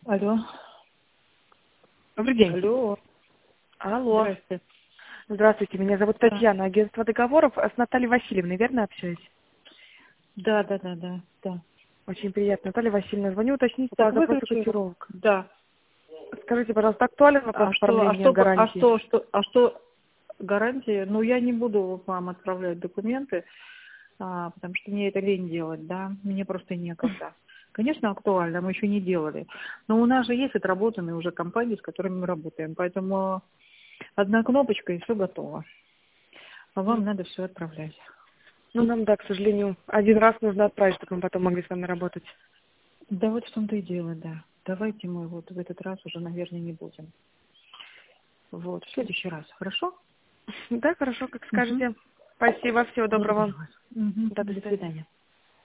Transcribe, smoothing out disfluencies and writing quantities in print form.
Алло. Добрый день. Алло. Алло. Здрасте. Здравствуйте, меня зовут Да. Татьяна, агентство договоров. С Натальей Васильевной, верно общаюсь? Да. Очень приятно. Наталья Васильевна, звоню уточнить Так по запросу выключи. котировок. Да. Скажите, пожалуйста, актуален вопрос оформления гарантии? Гарантия? Ну, я не буду вам отправлять документы, потому что мне это лень делать, да. Мне просто некогда. Конечно, актуально, мы еще не делали. Но у нас же есть отработанные уже компании, с которыми мы работаем. Поэтому одна кнопочка и все готово. А вам надо все отправлять. Ну, нам, да, к сожалению, один раз нужно отправить, чтобы мы потом могли с вами работать. Да вот в том-то и дело, да. Давайте мы вот в этот раз уже, наверное, не будем. Вот, в следующий раз, хорошо? Да, хорошо, как Угу. скажете. Спасибо, всего Благодарю доброго. вас. Угу. Да, до До свидания. свидания.